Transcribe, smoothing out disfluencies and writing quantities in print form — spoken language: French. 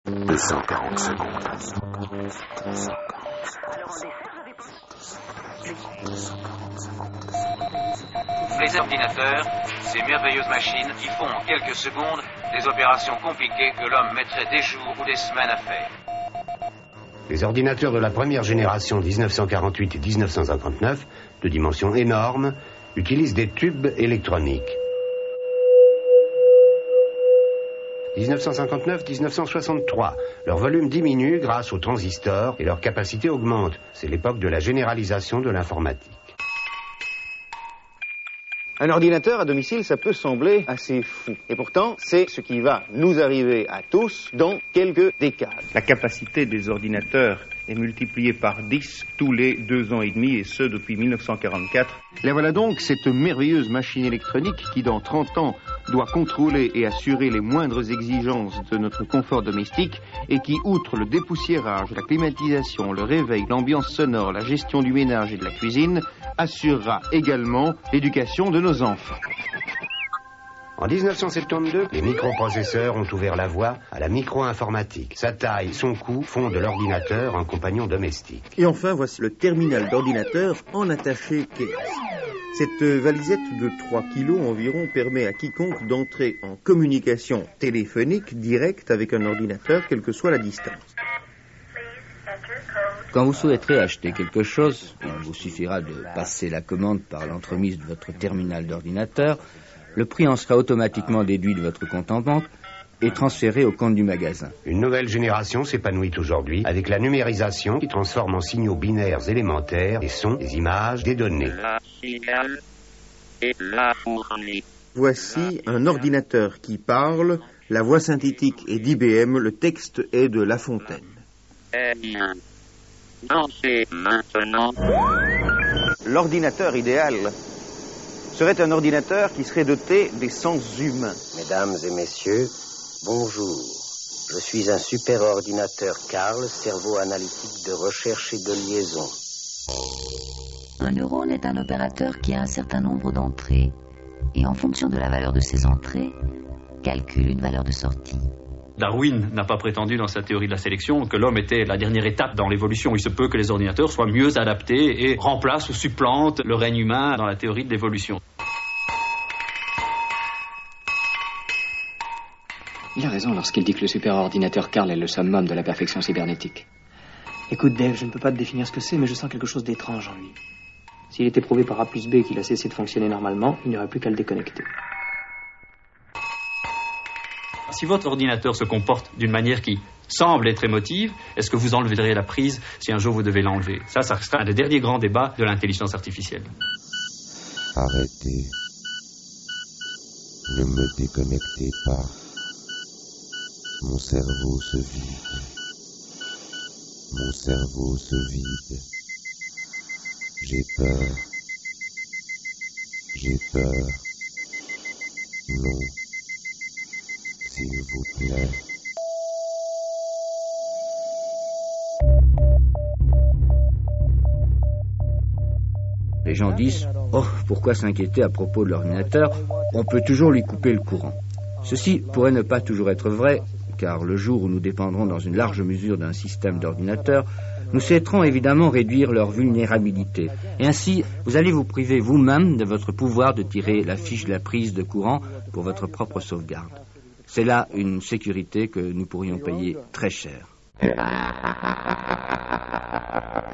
240 secondes. Les ordinateurs, ces merveilleuses machines qui font en quelques secondes des opérations compliquées que l'homme mettrait des jours ou des semaines à faire. Les ordinateurs de la première génération 1948 et 1959, de dimensions énormes, utilisent des tubes électroniques. 1959-1963, leur volume diminue grâce aux transistors et leur capacité augmente. C'est l'époque de la généralisation de l'informatique. Un ordinateur à domicile, ça peut sembler assez fou. Et pourtant, c'est ce qui va nous arriver à tous dans quelques décades. La capacité des ordinateurs est multipliée par 10 tous les 2 ans et demi, et ce depuis 1944. La voilà donc cette merveilleuse machine électronique qui, dans 30 ans, doit contrôler et assurer les moindres exigences de notre confort domestique et qui, outre le dépoussiérage, la climatisation, le réveil, l'ambiance sonore, la gestion du ménage et de la cuisine, assurera également l'éducation de nos enfants. En 1972, les microprocesseurs ont ouvert la voie à la micro-informatique. Sa taille, son coût font de l'ordinateur un compagnon domestique. Et enfin, voici le terminal d'ordinateur en attaché caisse. Cette valisette de 3 kilos environ permet à quiconque d'entrer en communication téléphonique directe avec un ordinateur, quelle que soit la distance. Quand vous souhaiterez acheter quelque chose, il vous suffira de passer la commande par l'entremise de votre terminal d'ordinateur. Le prix en sera automatiquement déduit de votre compte en banque et transféré au compte du magasin. Une nouvelle génération s'épanouit aujourd'hui avec la numérisation qui transforme en signaux binaires élémentaires des sons, des images, des données. La cigale et la fourmi. Voici un ordinateur qui parle, la voix synthétique est d'IBM, le texte est de La Fontaine. Eh bien, dansez maintenant. L'ordinateur idéal serait un ordinateur qui serait doté des sens humains. Mesdames et messieurs, bonjour. Je suis un superordinateur Karl, cerveau analytique de recherche et de liaison. Un neurone est un opérateur qui a un certain nombre d'entrées et en fonction de la valeur de ces entrées, calcule une valeur de sortie. Darwin n'a pas prétendu dans sa théorie de la sélection que l'homme était la dernière étape dans l'évolution. Il se peut que les ordinateurs soient mieux adaptés et remplacent ou supplantent le règne humain dans la théorie de l'évolution. Il a raison lorsqu'il dit que le superordinateur Karl est le summum de la perfection cybernétique. Écoute Dave, je ne peux pas te définir ce que c'est, mais je sens quelque chose d'étrange en lui. S'il était prouvé par A plus B qu'il a cessé de fonctionner normalement, il n'y aurait plus qu'à le déconnecter. Si votre ordinateur se comporte d'une manière qui semble être émotive, est-ce que vous enleverez la prise si un jour vous devez l'enlever? Ça restera un des derniers grands débats de l'intelligence artificielle. Arrêtez. Ne me déconnectez pas. Mon cerveau se vide. Mon cerveau se vide. J'ai peur. J'ai peur. Non. S'il vous plaît. Les gens disent « Oh, pourquoi s'inquiéter à propos de l'ordinateur? On peut toujours lui couper le courant. » Ceci pourrait ne pas toujours être vrai, car le jour où nous dépendrons dans une large mesure d'un système d'ordinateur, nous souhaiterons évidemment réduire leur vulnérabilité. Et ainsi, vous allez vous priver vous-même de votre pouvoir de tirer la fiche de la prise de courant pour votre propre sauvegarde. C'est là une sécurité que nous pourrions payer très cher.